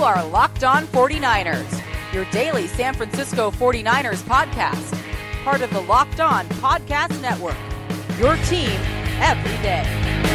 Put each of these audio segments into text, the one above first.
are Locked On 49ers, your daily San Francisco 49ers podcast, part of the Locked On Podcast Network, your team every day.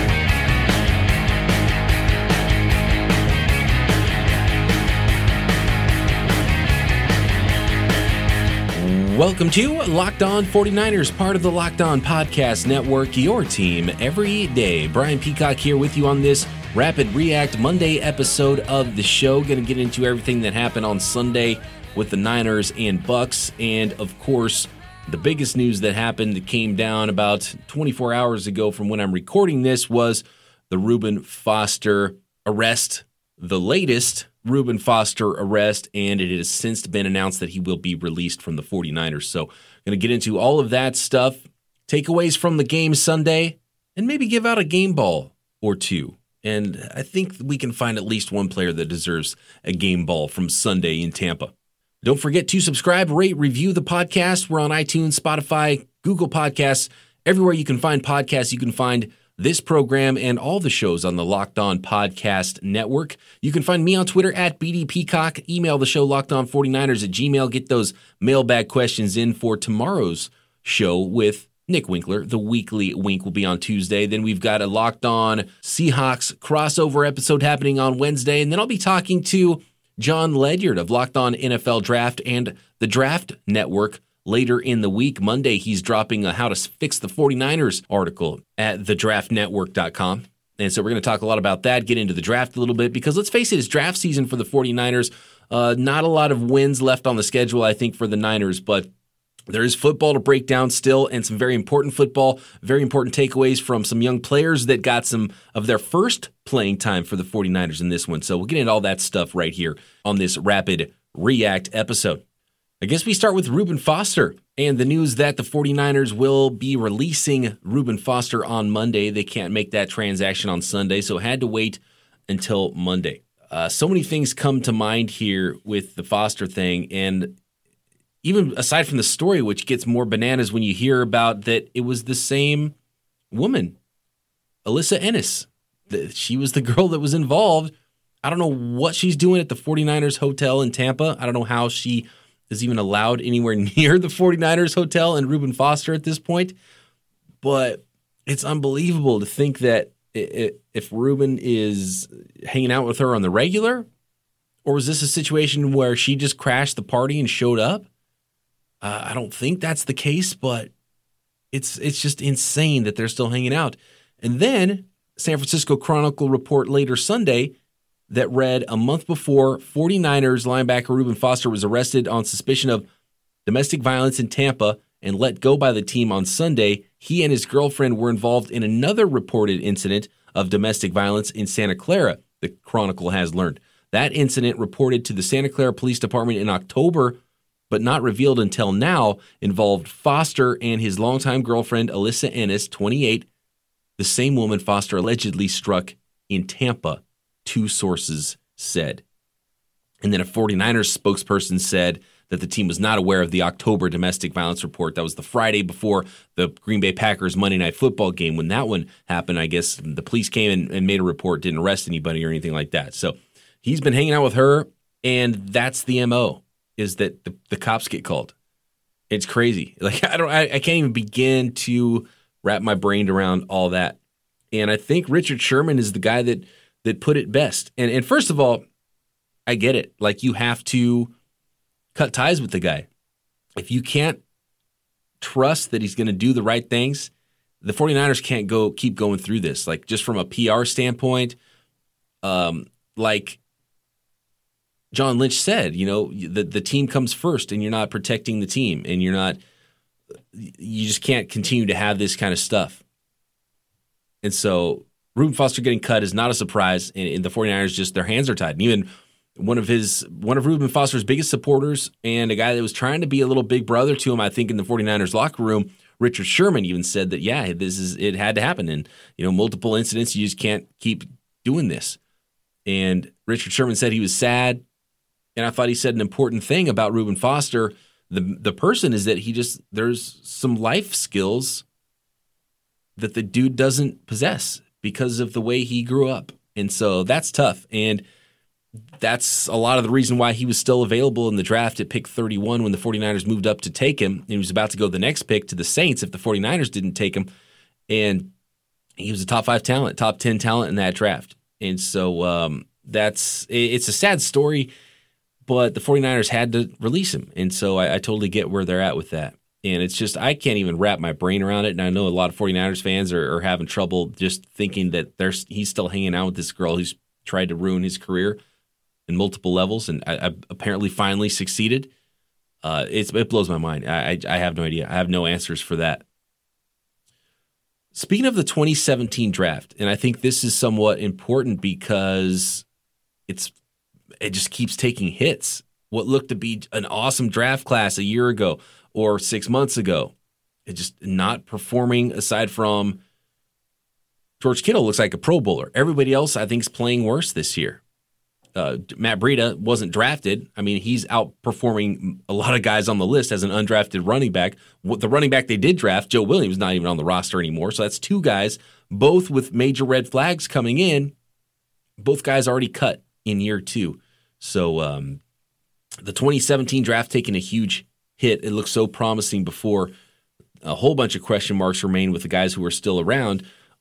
Welcome to Locked On 49ers, part of the Locked On Podcast Network, your team every day. Brian Peacock here with you on this Rapid React Monday episode of the show. Going to get into everything that happened on Sunday with the Niners and Bucks. And, of course, the biggest news that happened that came down about 24 hours ago from when I'm recording this was the Reuben Foster arrest, the latest Reuben Foster arrest, and it has since been announced that he will be released from the 49ers. So I'm going to get into all of that stuff, takeaways from the game Sunday, and maybe give out a game ball or two. And I think we can find at least one player that deserves a game ball from Sunday in Tampa. Don't forget to subscribe, rate, review the podcast. We're on iTunes, Spotify, Google Podcasts. Everywhere you can find podcasts, you can find this program and all the shows on the Locked On Podcast Network. You can find me on Twitter at BDPeacock. Email the show lockedon49ers@gmail.com. Get those mailbag questions in for tomorrow's show with Nick Winkler. The weekly Wink will be on Tuesday. Then we've got a Locked On Seahawks crossover episode happening on Wednesday. And then I'll be talking to John Ledyard of Locked On NFL Draft and the Draft Network later in the week. Monday, he's dropping a How to Fix the 49ers article at thedraftnetwork.com. And so we're going to talk a lot about that, get into the draft a little bit, because let's face it, it's draft season for the 49ers. Not a lot of wins left on the schedule, I think, for the Niners, but there is football to break down still, and some very important football, very important takeaways from some young players that got some of their first playing time for the 49ers in this one. So we'll get into all that stuff right here on this Rapid React episode. I guess we start with Reuben Foster and the news that the 49ers will be releasing Reuben Foster on Monday. They can't make that transaction on Sunday, so had to wait until Monday. So many things come to mind here with the Foster thing, and even aside from the story, which gets more bananas when you hear about that it was the same woman, Alyssa Ennis. She was the girl that was involved. I don't know what she's doing at the 49ers hotel in Tampa. I don't know how she is even allowed anywhere near the 49ers hotel and Reuben Foster at this point. But it's unbelievable to think that if Reuben is hanging out with her on the regular, or was this a situation where she just crashed the party and showed up? I don't think that's the case, but it's just insane that they're still hanging out. And then San Francisco Chronicle report later Sunday that read, a month before 49ers linebacker Reuben Foster was arrested on suspicion of domestic violence in Tampa and let go by the team on Sunday, he and his girlfriend were involved in another reported incident of domestic violence in Santa Clara, the Chronicle has learned. That incident, reported to the Santa Clara Police Department in October, but not revealed until now, involved Foster and his longtime girlfriend, Alyssa Ennis, 28, the same woman Foster allegedly struck in Tampa, two sources said. And then a 49ers spokesperson said that the team was not aware of the October domestic violence report. That was the Friday before the Green Bay Packers Monday Night Football game. When that one happened, I guess the police came and made a report, didn't arrest anybody or anything like that. So he's been hanging out with her, and that's the MO, is that the cops get called. It's crazy. Like I can't even begin to wrap my brain around all that. And I think Richard Sherman is the guy that put it best. And first of all, I get it. Like, you have to cut ties with the guy. If you can't trust that he's going to do the right things, the 49ers can't keep going through this. Like, just from a PR standpoint, like John Lynch said, the team comes first, and you're not protecting the team, and you just can't continue to have this kind of stuff. And so Reuben Foster getting cut is not a surprise, and the 49ers just, their hands are tied. And even one of Reuben Foster's biggest supporters, and a guy that was trying to be a little big brother to him, I think, in the 49ers locker room, Richard Sherman, even said that, yeah, it had to happen. And, multiple incidents, you just can't keep doing this. And Richard Sherman said he was sad, and I thought he said an important thing about Reuben Foster, the person, is that there's some life skills that the dude doesn't possess because of the way he grew up. And so that's tough. And that's a lot of the reason why he was still available in the draft at pick 31 when the 49ers moved up to take him. And he was about to go the next pick to the Saints if the 49ers didn't take him. And he was a top 5 talent, top 10 talent in that draft. And so it's a sad story, but the 49ers had to release him. And so I totally get where they're at with that. And it's just, I can't even wrap my brain around it. And I know a lot of 49ers fans are having trouble just thinking that he's still hanging out with this girl who's tried to ruin his career in multiple levels, and I apparently finally succeeded. It blows my mind. I have no idea. I have no answers for that. Speaking of the 2017 draft, and I think this is somewhat important because it just keeps taking hits. What looked to be an awesome draft class a year ago or 6 months ago, it's just not performing. Aside from George Kittle, looks like a Pro Bowler. Everybody else, I think, is playing worse this year. Matt Breida wasn't drafted. I mean, he's outperforming a lot of guys on the list as an undrafted running back. The running back they did draft, Joe Williams, not even on the roster anymore. So that's 2 guys, both with major red flags coming in. Both guys already cut in year 2. So the 2017 draft taking a huge hit. It looked so promising before. A whole bunch of question marks remain with the guys who are still around.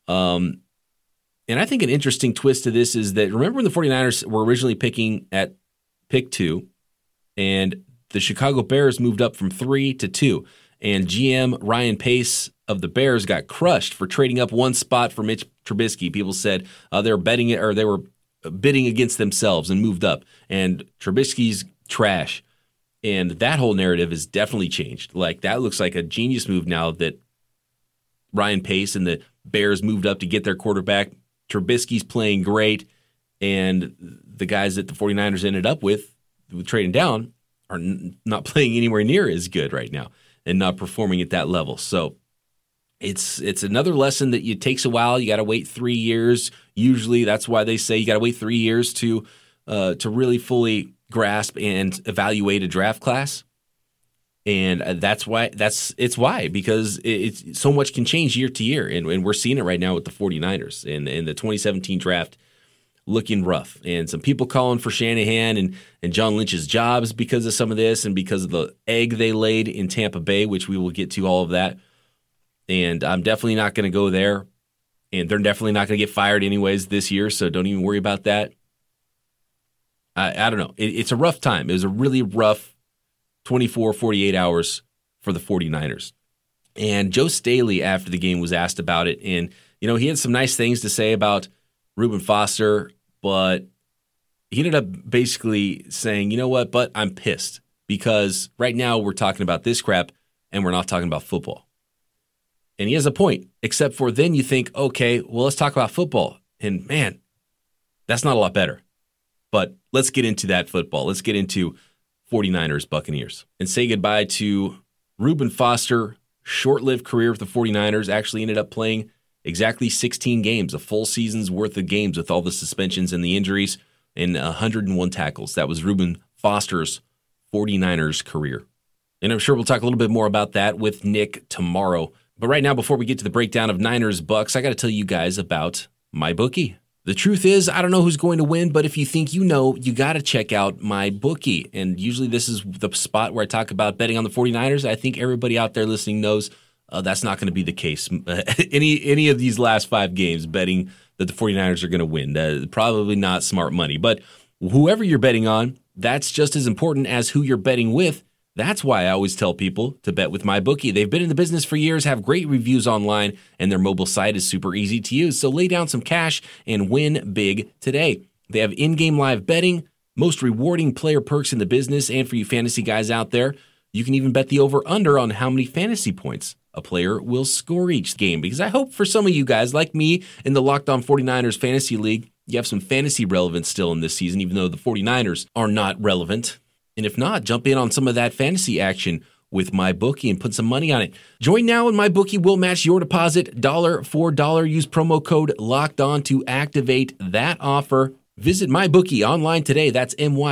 And I think an interesting twist to this is that, remember when the 49ers were originally picking at pick 2, and the Chicago Bears moved up from 3 to 2, and GM Ryan Pace of the Bears got crushed for trading up 1 spot for Mitch Trubisky. People said they were bidding against themselves and moved up, and Trubisky's trash. And that whole narrative has definitely changed. Like, that looks like a genius move now that Ryan Pace and the Bears moved up to get their quarterback. Trubisky's playing great, and the guys that the 49ers ended up with trading down are not playing anywhere near as good right now and not performing at that level. So it's another lesson that it takes a while. You got to wait 3 years. Usually that's why they say you got to wait 3 years to really fully grasp and evaluate a draft class. And because it's so much can change year to year. And we're seeing it right now with the 49ers and the 2017 draft looking rough. And some people calling for Shanahan and John Lynch's jobs because of some of this and because of the egg they laid in Tampa Bay, which we will get to all of that. And I'm definitely not going to go there. And they're definitely not going to get fired anyways this year, so don't even worry about that. I don't know. It's a rough time. It was a really rough 24, 48 hours for the 49ers. And Joe Staley, after the game, was asked about it. And, he had some nice things to say about Reuben Foster, but he ended up basically saying, you know what, but I'm pissed because right now we're talking about this crap and we're not talking about football. And he has a point, except for then you think, okay, well, let's talk about football. And man, that's not a lot better. But let's get into that football. Let's get into 49ers Buccaneers and say goodbye to Reuben Foster. Short-lived career with the 49ers, actually ended up playing exactly 16 games, a full season's worth of games with all the suspensions and the injuries, and 101 tackles. That was Reuben Foster's 49ers career. And I'm sure we'll talk a little bit more about that with Nick tomorrow. But right now, before we get to the breakdown of Niners Bucks, I got to tell you guys about MyBookie. The truth is, I don't know who's going to win, but if you think you know, you got to check out MyBookie. And usually this is the spot where I talk about betting on the 49ers. I think everybody out there listening knows that's not going to be the case. Any of these last 5 games betting that the 49ers are going to win. Probably not smart money. But whoever you're betting on, that's just as important as who you're betting with. That's why I always tell people to bet with MyBookie. They've been in the business for years, have great reviews online, and their mobile site is super easy to use. So lay down some cash and win big today. They have in-game live betting, most rewarding player perks in the business, and for you fantasy guys out there, you can even bet the over-under on how many fantasy points a player will score each game. Because I hope for some of you guys, like me in the Locked On 49ers Fantasy League, you have some fantasy relevance still in this season, even though the 49ers are not relevant. And if not, jump in on some of that fantasy action with MyBookie and put some money on it. Join now and MyBookie will match your deposit dollar for dollar. Use promo code LOCKEDON to activate that offer. Visit MyBookie online today. That's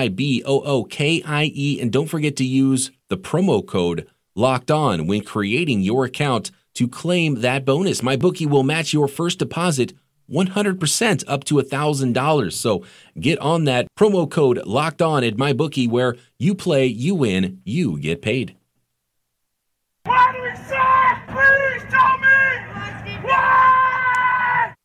MyBookie. And don't forget to use the promo code LOCKEDON when creating your account to claim that bonus. MyBookie will match your first deposit 100% up to $1,000. So get on that promo code Locked On at MyBookie, where you play, you win, you get paid. Why do we suck? Please tell me why!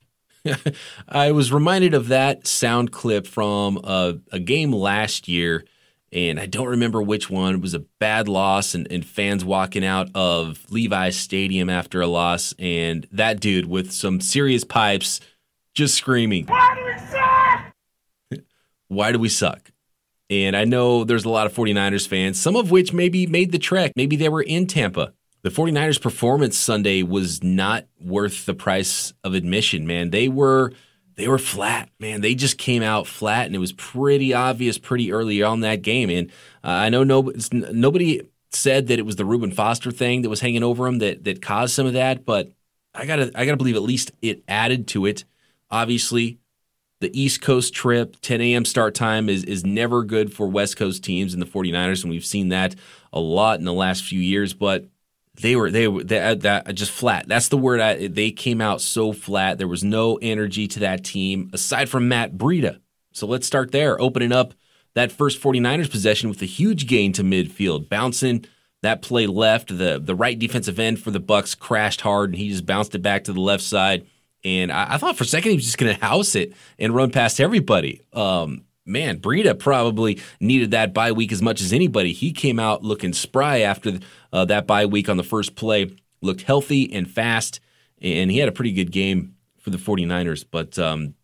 I was reminded of that sound clip from a game last year, and I don't remember which one. It was a bad loss and fans walking out of Levi's Stadium after a loss, and that dude with some serious pipes just screaming, Why do we suck? why do we suck? And I know there's a lot of 49ers fans, some of which maybe made the trek. Maybe they were in Tampa. The 49ers performance Sunday was not worth the price of admission, man. They were flat, man. They just came out flat, and it was pretty obvious pretty early on that game. And I know nobody said that it was the Reuben Foster thing that was hanging over him that caused some of that, but I gotta believe at least it added to it. Obviously, the East Coast trip, 10 a.m. start time is never good for West Coast teams and the 49ers, and we've seen that a lot in the last few years, but they were just flat. That's the word. They came out so flat. There was no energy to that team aside from Matt Breida. So let's start there, opening up that first 49ers possession with a huge gain to midfield, bouncing that play left. The right defensive end for the Bucs crashed hard, and he just bounced it back to the left side. And I thought for a second he was just going to house it and run past everybody. Man, Breida probably needed that bye week as much as anybody. He came out looking spry after that bye week on the first play, looked healthy and fast, and he had a pretty good game for the 49ers. But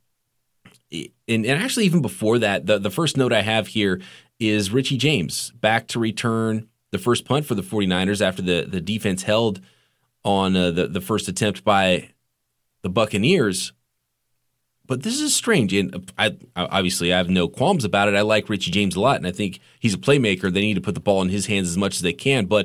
and actually even before that, the first note I have here is Richie James back to return the first punt for the 49ers after the defense held on the first attempt by the Buccaneers. But this is strange, and I have no qualms about it. I like Richie James a lot, and I think he's a playmaker. They need to put the ball in his hands as much as they can. But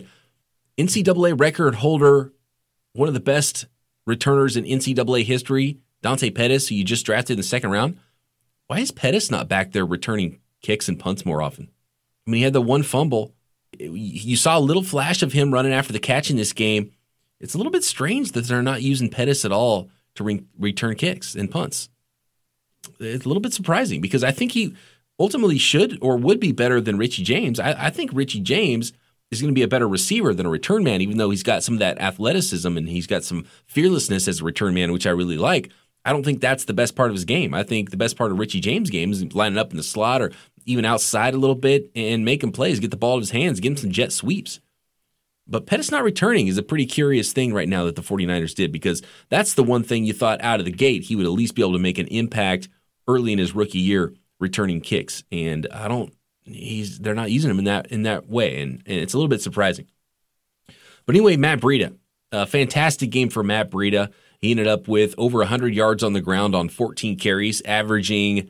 NCAA record holder, one of the best returners in NCAA history, Dante Pettis, who you just drafted in the second round, why is Pettis not back there returning kicks and punts more often? I mean, he had the one fumble. You saw a little flash of him running after the catch in this game. It's a little bit strange that they're not using Pettis at all to return kicks and punts. It's a little bit surprising because I think he ultimately should or would be better than Richie James. I think Richie James is going to be a better receiver than a return man, even though he's got some of that athleticism and he's got some fearlessness as a return man, which I really like. I don't think that's the best part of his game. I think the best part of Richie James' game is lining up in the slot or even outside a little bit and making plays, get the ball in his hands, get him some jet sweeps. But Pettis not returning is a pretty curious thing right now that the 49ers did, because that's the one thing you thought out of the gate he would at least be able to make an impact early in his rookie year returning kicks. And they're not using him in that way, and it's a little bit surprising. But anyway, Matt Breida, a fantastic game for Matt Breida. He ended up with over 100 yards on the ground on 14 carries, averaging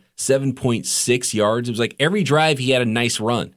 7.6 yards. It was like every drive he had a nice run,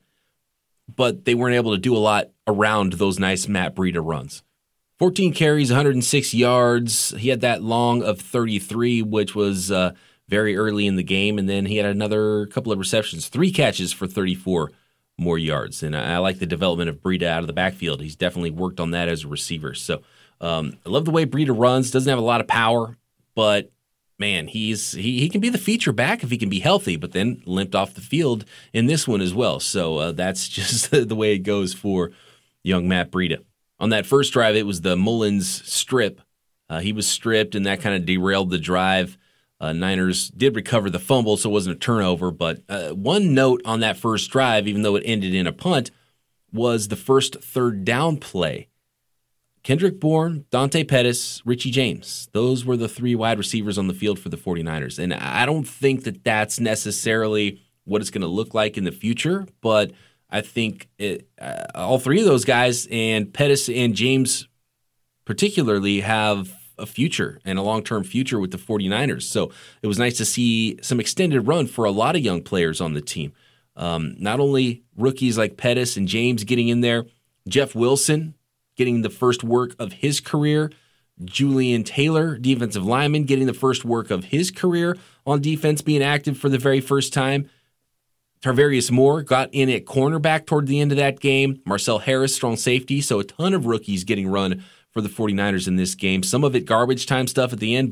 but they weren't able to do a lot around those nice Matt Breida runs. 14 carries, 106 yards. He had that long of 33, which was very early in the game, and then he had another couple of receptions, 3 catches for 34 more yards. And I like the development of Breida out of the backfield. He's definitely worked on that as a receiver. So I love the way Breida runs. Doesn't have a lot of power, but man, he can be the feature back if he can be healthy, but then limped off the field in this one as well. So that's just the way it goes for young Matt Breida. On that first drive, it was the Mullins strip. He was stripped, and that kind of derailed the drive. Niners did recover the fumble, so it wasn't a turnover. But one note on that first drive, even though it ended in a punt, was the first third down play. Kendrick Bourne, Dante Pettis, Richie James. Those were the 3 wide receivers on the field for the 49ers. And I don't think that that's necessarily what it's going to look like in the future, but I think all 3 of those guys, and Pettis and James particularly, have a future and a long-term future with the 49ers. So it was nice to see some extended run for a lot of young players on the team. Not only rookies like Pettis and James getting in there, Jeff Wilson getting the first work of his career, Julian Taylor, defensive lineman, getting the first work of his career on defense, being active for the very first time. Tarvarius Moore got in at cornerback toward the end of that game. Marcel Harris, strong safety. So a ton of rookies getting run for the 49ers in this game. Some of it garbage time stuff at the end, but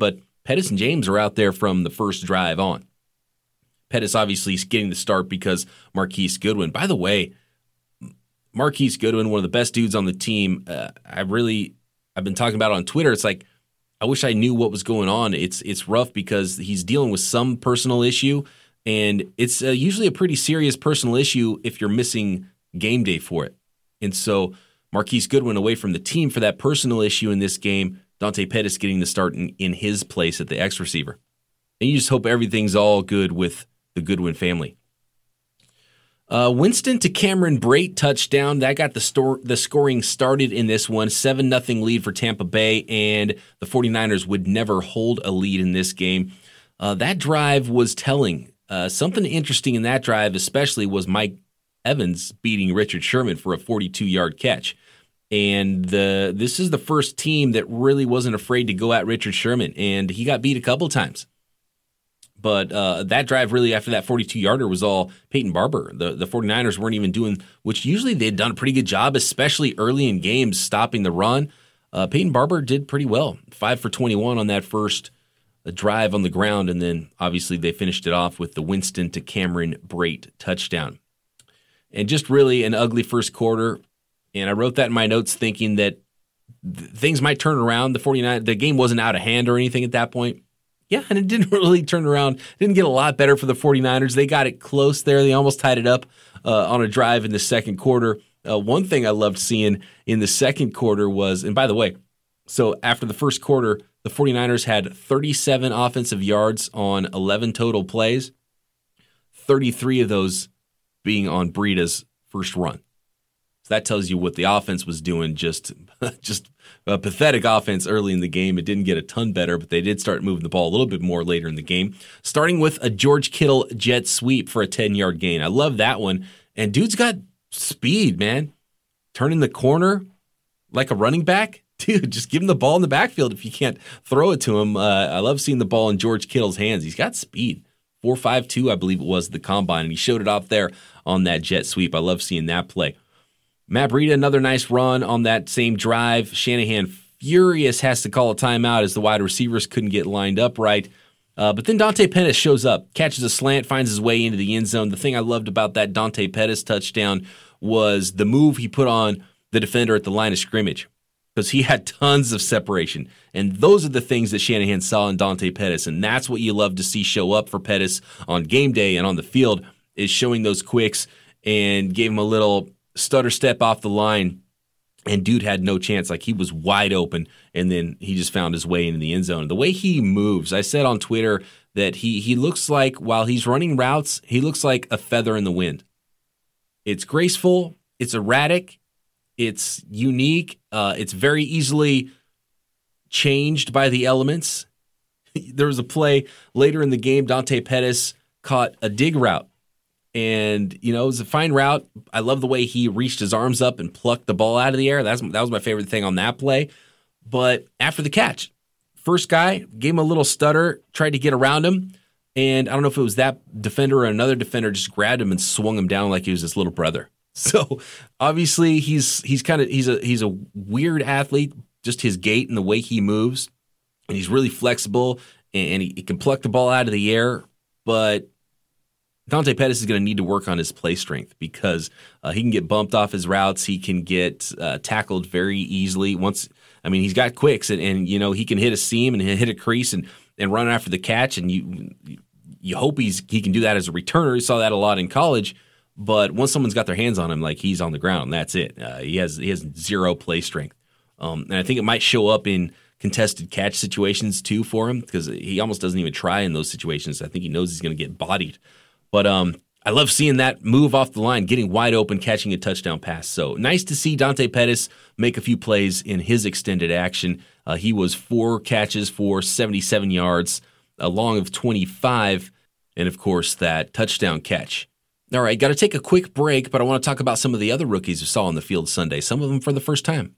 Pettis and James are out there from the first drive on. Pettis obviously is getting the start because Marquise Goodwin. By the way, Marquise Goodwin, one of the best dudes on the team. I've been talking about it on Twitter. It's like, I wish I knew what was going on. It's rough because he's dealing with some personal issue, and it's usually a pretty serious personal issue if you're missing game day for it. And so Marquise Goodwin away from the team for that personal issue in this game. Dante Pettis getting the start in his place at the X receiver. And you just hope everything's all good with the Goodwin family. Winston to Cameron Brate touchdown. That got the scoring started in this one. 7-0 lead for Tampa Bay, and the 49ers would never hold a lead in this game. That drive was telling. Something interesting in that drive especially was Mike Evans beating Richard Sherman for a 42-yard catch. And this is the first team that really wasn't afraid to go at Richard Sherman, and he got beat a couple times. But that drive really after that 42-yarder was all Peyton Barber. The 49ers weren't even doing, which usually they'd done a pretty good job, especially early in games, stopping the run. Peyton Barber did pretty well, 5 for 21 on that first drive on the ground, and then obviously they finished it off with the Winston to Cameron Brate touchdown. And just really an ugly first quarter, and I wrote that in my notes thinking that things might turn around. The game wasn't out of hand or anything at that point. Yeah, and it didn't really turn around. Didn't get a lot better for the 49ers. They got it close there. They almost tied it up on a drive in the second quarter. One thing I loved seeing in the second quarter was, and by the way, so after the first quarter, the 49ers had 37 offensive yards on 11 total plays, 33 of those being on Breida's first run. So that tells you what the offense was doing, just a pathetic offense early in the game. It didn't get a ton better, but they did start moving the ball a little bit more later in the game, starting with a George Kittle jet sweep for a 10-yard gain. I love that one. And dude's got speed, man. Turning the corner like a running back. Dude, just give him the ball in the backfield if you can't throw it to him. I love seeing the ball in George Kittle's hands. He's got speed. 4.52, I believe it was, the combine, and he showed it off there on that jet sweep. I love seeing that play. Matt Breida, another nice run on that same drive. Shanahan furious, has to call a timeout as the wide receivers couldn't get lined up right. But then Dante Pettis shows up, catches a slant, finds his way into the end zone. The thing I loved about that Dante Pettis touchdown was the move he put on the defender at the line of scrimmage, because he had tons of separation. And those are the things that Shanahan saw in Dante Pettis, and that's what you love to see show up for Pettis on game day and on the field, is showing those quicks, and gave him a little stutter step off the line, and dude had no chance. Like, he was wide open, and then he just found his way into the end zone. The way he moves, I said on Twitter that he looks like, while he's running routes, he looks like a feather in the wind. It's graceful, it's erratic, it's unique, it's very easily changed by the elements. There was a play later in the game, Dante Pettis caught a dig route. And, it was a fine route. I love the way he reached his arms up and plucked the ball out of the air. That was my favorite thing on that play. But after the catch, first guy gave him a little stutter, tried to get around him. And I don't know if it was that defender or another defender just grabbed him and swung him down like he was his little brother. So obviously he's a weird athlete, just his gait and the way he moves. And he's really flexible, and he can pluck the ball out of the air. But Dante Pettis is going to need to work on his play strength, because he can get bumped off his routes. He can get tackled very easily. He's got quicks, and he can hit a seam and hit a crease and run after the catch. And you hope he can do that as a returner. You saw that a lot in college. But once someone's got their hands on him, like, he's on the ground. That's it. He has zero play strength, and I think it might show up in contested catch situations too for him, because he almost doesn't even try in those situations. I think he knows he's going to get bodied. But I love seeing that move off the line, getting wide open, catching a touchdown pass. So nice to see Dante Pettis make a few plays in his extended action. He was 4 catches for 77 yards, a long of 25, and, of course, that touchdown catch. All right, got to take a quick break, but I want to talk about some of the other rookies we saw on the field Sunday, some of them for the first time.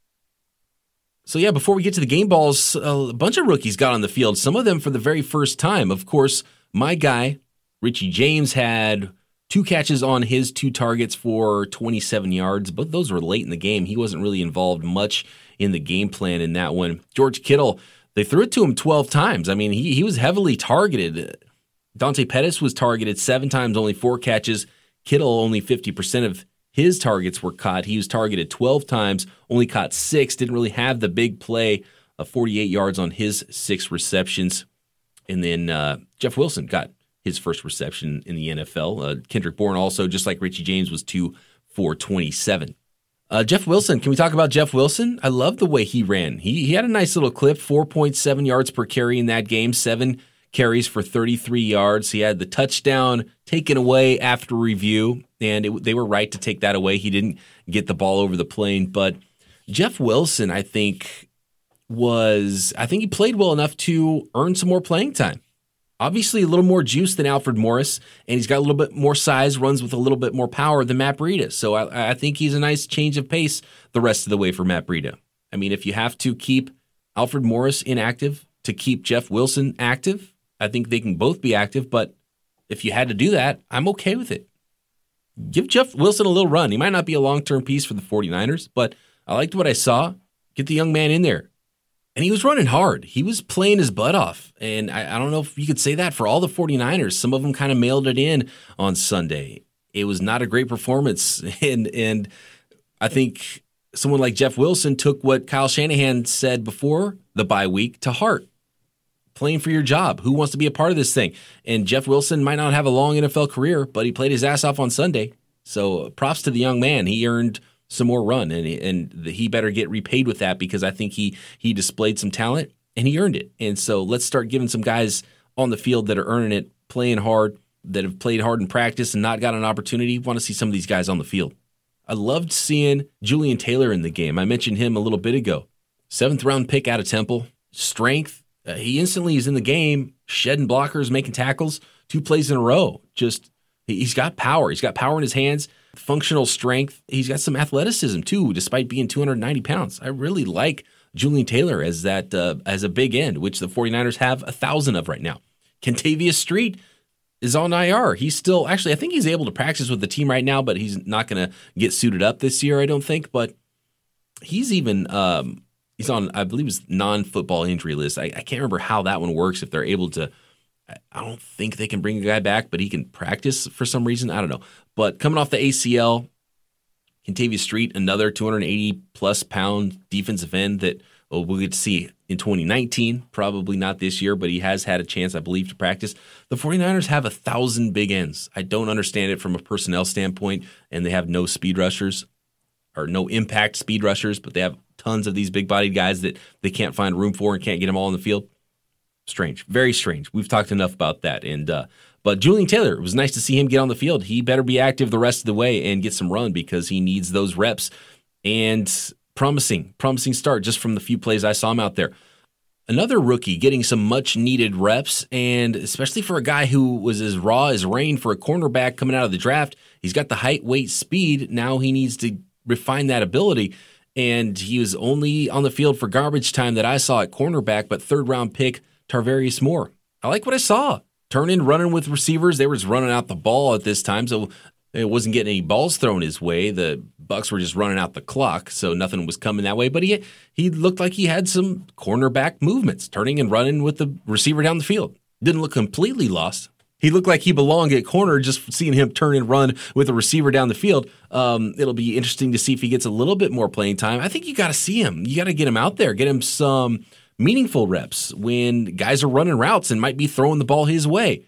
So, yeah, before we get to the game balls, a bunch of rookies got on the field, some of them for the very first time. Of course, my guy, Richie James, had 2 catches on his 2 targets for 27 yards, but those were late in the game. He wasn't really involved much in the game plan in that one. George Kittle, They threw it to him 12 times. I mean, he was heavily targeted. Dante Pettis was targeted 7 times, only 4 catches. Kittle, only 50% of his targets were caught. He was targeted 12 times, only caught 6. Didn't really have the big play of 48 yards on his 6 receptions. And then Jeff Wilson got his first reception in the NFL. Kendrick Bourne also, just like Richie James, was 2 for 27. Jeff Wilson, can we talk about Jeff Wilson? I love the way he ran. He had a nice little clip, 4.7 yards per carry in that game, 7 carries for 33 yards. He had the touchdown taken away after review, and they were right to take that away. He didn't get the ball over the plane, but Jeff Wilson, I think he played well enough to earn some more playing time. Obviously, a little more juice than Alfred Morris, and he's got a little bit more size, runs with a little bit more power than Matt Breida. So I think he's a nice change of pace the rest of the way for Matt Breida. I mean, if you have to keep Alfred Morris inactive to keep Jeff Wilson active, I think they can both be active. But if you had to do that, I'm okay with it. Give Jeff Wilson a little run. He might not be a long-term piece for the 49ers, but I liked what I saw. Get the young man in there. And he was running hard. He was playing his butt off. And I don't know if you could say that for all the 49ers. Some of them kind of mailed it in on Sunday. It was not a great performance. And I think someone like Jeff Wilson took what Kyle Shanahan said before the bye week to heart. Playing for your job. Who wants to be a part of this thing? And Jeff Wilson might not have a long NFL career, but he played his ass off on Sunday. So props to the young man. He earned some more run, and he better get repaid with that, because I think he displayed some talent and he earned it. And so let's start giving some guys on the field that are earning it, playing hard, that have played hard in practice and not got an opportunity. Want to see some of these guys on the field. I loved seeing Julian Taylor in the game. I mentioned him a little bit ago. 7th round pick out of Temple. Strength. He instantly is in the game, shedding blockers, making tackles, 2 plays in a row. Just he's got power. He's got power in his hands. Functional strength. He's got some athleticism too, despite being 290 pounds. I really like Julian Taylor as a big end, which the 49ers have 1,000 of right now. Kentavious Street is on IR. He's still, actually, I think he's able to practice with the team right now, but he's not going to get suited up this year, I don't think. But he's even, he's on, I believe, his non-football injury list. I can't remember how that one works, if they're able to. I don't think they can bring a guy back, but he can practice for some reason. I don't know. But coming off the ACL, Kentavious Street, another 280-plus pound defensive end that we'll get to see in 2019. Probably not this year, but he has had a chance, I believe, to practice. The 49ers have 1,000 big ends. I don't understand it from a personnel standpoint, and they have no speed rushers or no impact speed rushers, but they have tons of these big-bodied guys that they can't find room for and can't get them all on the field. Strange. Very strange. We've talked enough about that. But Julian Taylor, it was nice to see him get on the field. He better be active the rest of the way and get some run, because he needs those reps. And promising start just from the few plays I saw him out there. Another rookie getting some much-needed reps, and especially for a guy who was as raw as rain for a cornerback coming out of the draft. He's got the height, weight, speed. Now he needs to refine that ability. And he was only on the field for garbage time that I saw at cornerback, but 3rd-round pick Tarvarius Moore. I like what I saw. Turning, running with receivers. They were just running out the ball at this time, so it wasn't getting any balls thrown his way. The Bucs were just running out the clock, so nothing was coming that way. But he looked like he had some cornerback movements, turning and running with the receiver down the field. Didn't look completely lost. He looked like he belonged at corner, just seeing him turn and run with a receiver down the field. It'll be interesting to see if he gets a little bit more playing time. I think you got to see him. You got to get him out there, get him some meaningful reps when guys are running routes and might be throwing the ball his way.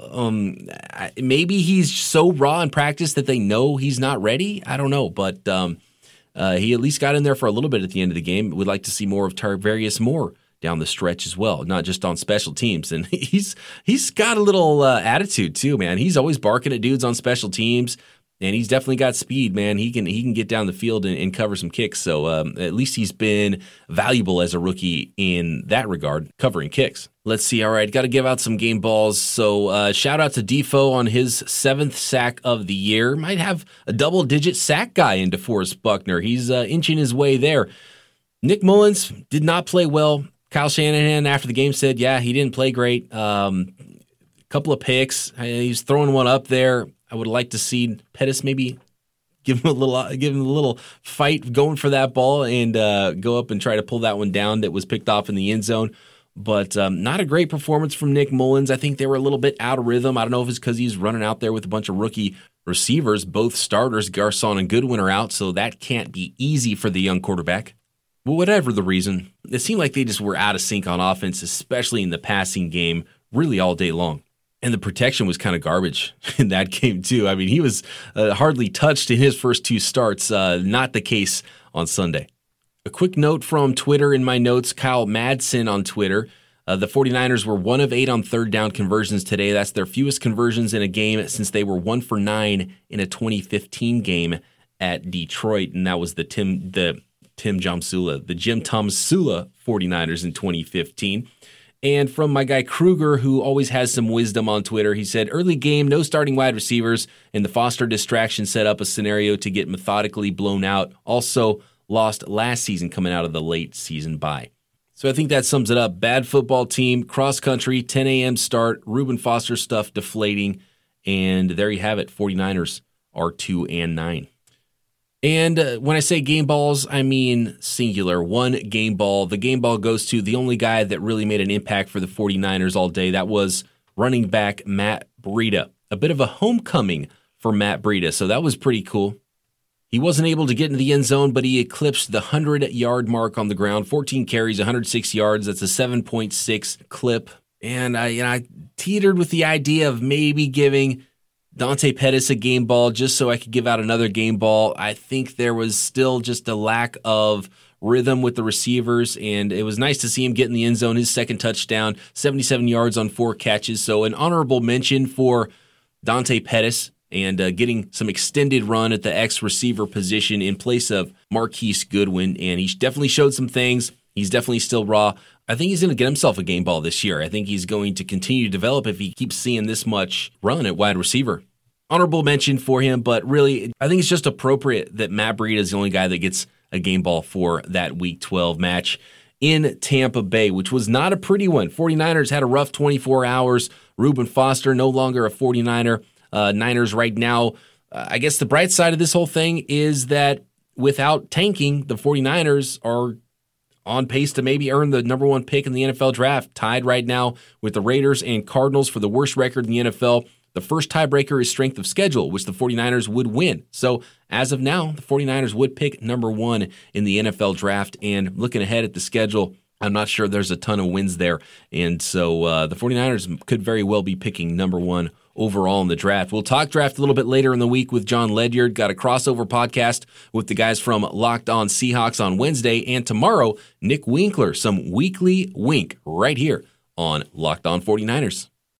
Maybe he's so raw in practice that they know he's not ready. I don't know, but he at least got in there for a little bit at the end of the game. We'd like to see more of Tarvarius Moore down the stretch as well, not just on special teams. And he's got a little attitude too, man. He's always barking at dudes on special teams. And he's definitely got speed, man. He can get down the field and cover some kicks. So at least he's been valuable as a rookie in that regard, covering kicks. Let's see. All right, got to give out some game balls. So shout out to Defoe on his 7th sack of the year. Might have a double-digit sack guy in DeForest Buckner. He's inching his way there. Nick Mullins did not play well. Kyle Shanahan after the game said, yeah, he didn't play great. Couple of picks. He's throwing one up there. I would like to see Pettis maybe give him a little fight going for that ball and go up and try to pull that one down that was picked off in the end zone. But not a great performance from Nick Mullins. I think they were a little bit out of rhythm. I don't know if it's because he's running out there with a bunch of rookie receivers. Both starters, Garcon and Goodwin, are out, so that can't be easy for the young quarterback. But whatever the reason, it seemed like they just were out of sync on offense, especially in the passing game, really all day long. And the protection was kind of garbage in that game, too. I mean, he was hardly touched in his first 2 starts. Not the case on Sunday. A quick note from Twitter in my notes, Kyle Madsen on Twitter. The 49ers were 1 of 8 on third down conversions today. That's their fewest conversions in a game since they were 1 for 9 in a 2015 game at Detroit. And that was the Jim Tomsula 49ers in 2015. And from my guy Kruger, who always has some wisdom on Twitter, he said, early game, no starting wide receivers, and the Foster distraction set up a scenario to get methodically blown out. Also, lost last season coming out of the late season bye. So I think that sums it up. Bad football team, cross country, 10 a.m. start, Reuben Foster stuff deflating, and there you have it. 49ers are 2-9. And when I say game balls, I mean singular. 1 game ball. The game ball goes to the only guy that really made an impact for the 49ers all day. That was running back Matt Breida. A bit of a homecoming for Matt Breida, so that was pretty cool. He wasn't able to get into the end zone, but he eclipsed the 100-yard mark on the ground. 14 carries, 106 yards. That's a 7.6 clip. And I teetered with the idea of maybe giving Dante Pettis a game ball just so I could give out another game ball. I think there was still just a lack of rhythm with the receivers, and it was nice to see him get in the end zone. His second touchdown, 77 yards on 4 catches. So an honorable mention for Dante Pettis, and getting some extended run at the X receiver position in place of Marquise Goodwin. And he definitely showed some things. He's definitely still raw. I think he's going to get himself a game ball this year. I think he's going to continue to develop if he keeps seeing this much run at wide receiver. Honorable mention for him, but really, I think it's just appropriate that Matt Breida is the only guy that gets a game ball for that Week 12 match in Tampa Bay, which was not a pretty one. 49ers had a rough 24 hours. Reuben Foster no longer a 49er. Niners right now, I guess the bright side of this whole thing is that without tanking, the 49ers are on pace to maybe earn the number 1 pick in the NFL draft, tied right now with the Raiders and Cardinals for the worst record in the NFL. The first tiebreaker is strength of schedule, which the 49ers would win. So as of now, the 49ers would pick number 1 in the NFL draft. And looking ahead at the schedule, I'm not sure there's a ton of wins there. And so the 49ers could very well be picking number 1 overall in the draft. We'll talk draft a little bit later in the week with John Ledyard. Got a crossover podcast with the guys from Locked On Seahawks on Wednesday. And tomorrow, Nick Winkler, some weekly wink right here on Locked On 49ers.